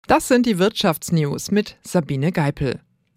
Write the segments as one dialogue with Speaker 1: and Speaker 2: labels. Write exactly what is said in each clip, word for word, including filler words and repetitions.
Speaker 1: Das sind die Wirtschaftsnews mit Sabine Geipel.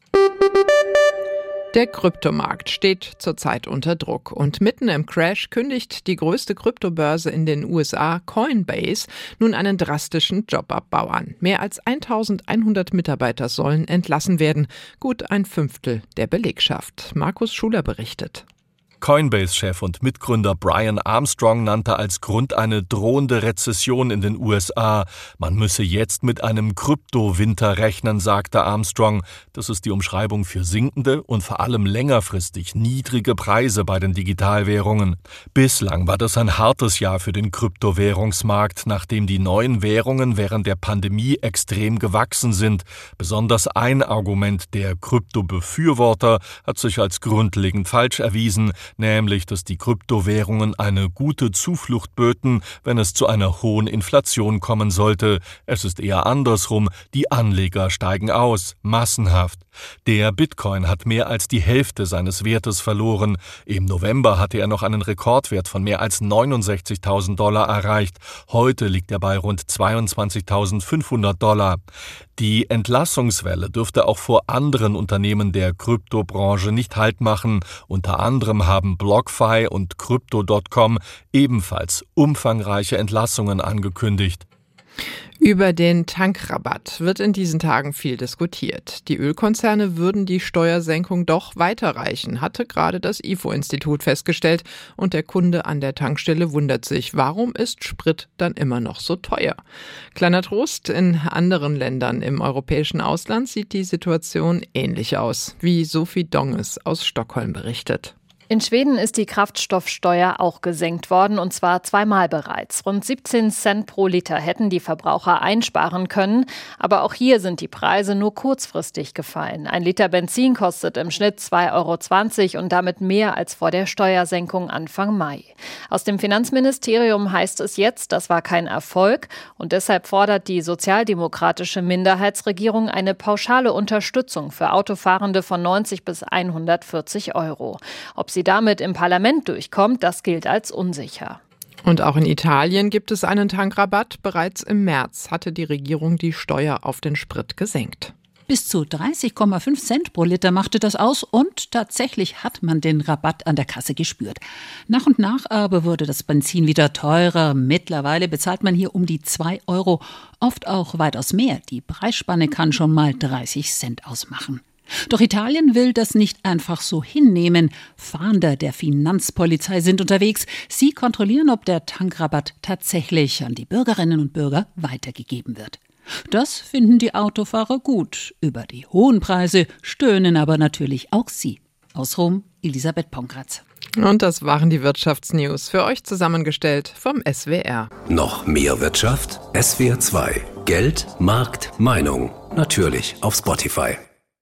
Speaker 1: Der Kryptomarkt steht zurzeit unter Druck und mitten im Crash kündigt die größte Kryptobörse in den U S A, Coinbase, nun einen drastischen Jobabbau an. Mehr als eintausendeinhundert Mitarbeiter sollen entlassen werden, gut ein Fünftel der Belegschaft. Markus Schuler berichtet.
Speaker 2: Coinbase-Chef und Mitgründer Brian Armstrong nannte als Grund eine drohende Rezession in den U S A. Man müsse jetzt mit einem Kryptowinter rechnen, sagte Armstrong. Das ist die Umschreibung für sinkende und vor allem längerfristig niedrige Preise bei den Digitalwährungen. Bislang war das ein hartes Jahr für den Kryptowährungsmarkt, nachdem die neuen Währungen während der Pandemie extrem gewachsen sind. Besonders ein Argument der Kryptobefürworter hat sich als grundlegend falsch erwiesen, nämlich, dass die Kryptowährungen eine gute Zuflucht böten, wenn es zu einer hohen Inflation kommen sollte. Es ist eher andersrum, die Anleger steigen aus, massenhaft. Der Bitcoin hat mehr als die Hälfte seines Wertes verloren. Im November hatte er noch einen Rekordwert von mehr als neunundsechzigtausend Dollar erreicht. Heute liegt er bei rund zweiundzwanzigtausendfünfhundert Dollar. Die Entlassungswelle dürfte auch vor anderen Unternehmen der Kryptobranche nicht Halt machen. Unter anderem haben BlockFi und Crypto Punkt com ebenfalls umfangreiche Entlassungen angekündigt.
Speaker 1: Über den Tankrabatt wird in diesen Tagen viel diskutiert. Die Ölkonzerne würden die Steuersenkung doch weiterreichen, hatte gerade das I F O-Institut festgestellt. Und der Kunde an der Tankstelle wundert sich, warum ist Sprit dann immer noch so teuer? Kleiner Trost, in anderen Ländern im europäischen Ausland sieht die Situation ähnlich aus, wie Sophie Donges aus Stockholm berichtet.
Speaker 3: In Schweden ist die Kraftstoffsteuer auch gesenkt worden, und zwar zweimal bereits. Rund siebzehn Cent pro Liter hätten die Verbraucher einsparen können. Aber auch hier sind die Preise nur kurzfristig gefallen. Ein Liter Benzin kostet im Schnitt zwei Euro zwanzig und damit mehr als vor der Steuersenkung Anfang Mai. Aus dem Finanzministerium heißt es jetzt, das war kein Erfolg. Und deshalb fordert die sozialdemokratische Minderheitsregierung eine pauschale Unterstützung für Autofahrende von neunzig bis hundertvierzig Euro. Ob sie damit im Parlament durchkommt, das gilt als unsicher.
Speaker 1: Und auch in Italien gibt es einen Tankrabatt. Bereits im März hatte die Regierung die Steuer auf den Sprit gesenkt.
Speaker 4: Bis zu dreißig Komma fünf Cent pro Liter machte das aus und tatsächlich hat man den Rabatt an der Kasse gespürt. Nach und nach aber wurde das Benzin wieder teurer. Mittlerweile bezahlt man hier um die zwei Euro, oft auch weitaus mehr. Die Preisspanne kann schon mal dreißig Cent ausmachen. Doch Italien will das nicht einfach so hinnehmen. Fahnder der Finanzpolizei sind unterwegs. Sie kontrollieren, ob der Tankrabatt tatsächlich an die Bürgerinnen und Bürger weitergegeben wird. Das finden die Autofahrer gut. Über die hohen Preise stöhnen aber natürlich auch sie. Aus Rom, Elisabeth Pongratz.
Speaker 1: Und das waren die Wirtschaftsnews, für euch zusammengestellt vom S W R.
Speaker 5: Noch mehr Wirtschaft? S W R zwei. Geld, Markt, Meinung. Natürlich auf Spotify.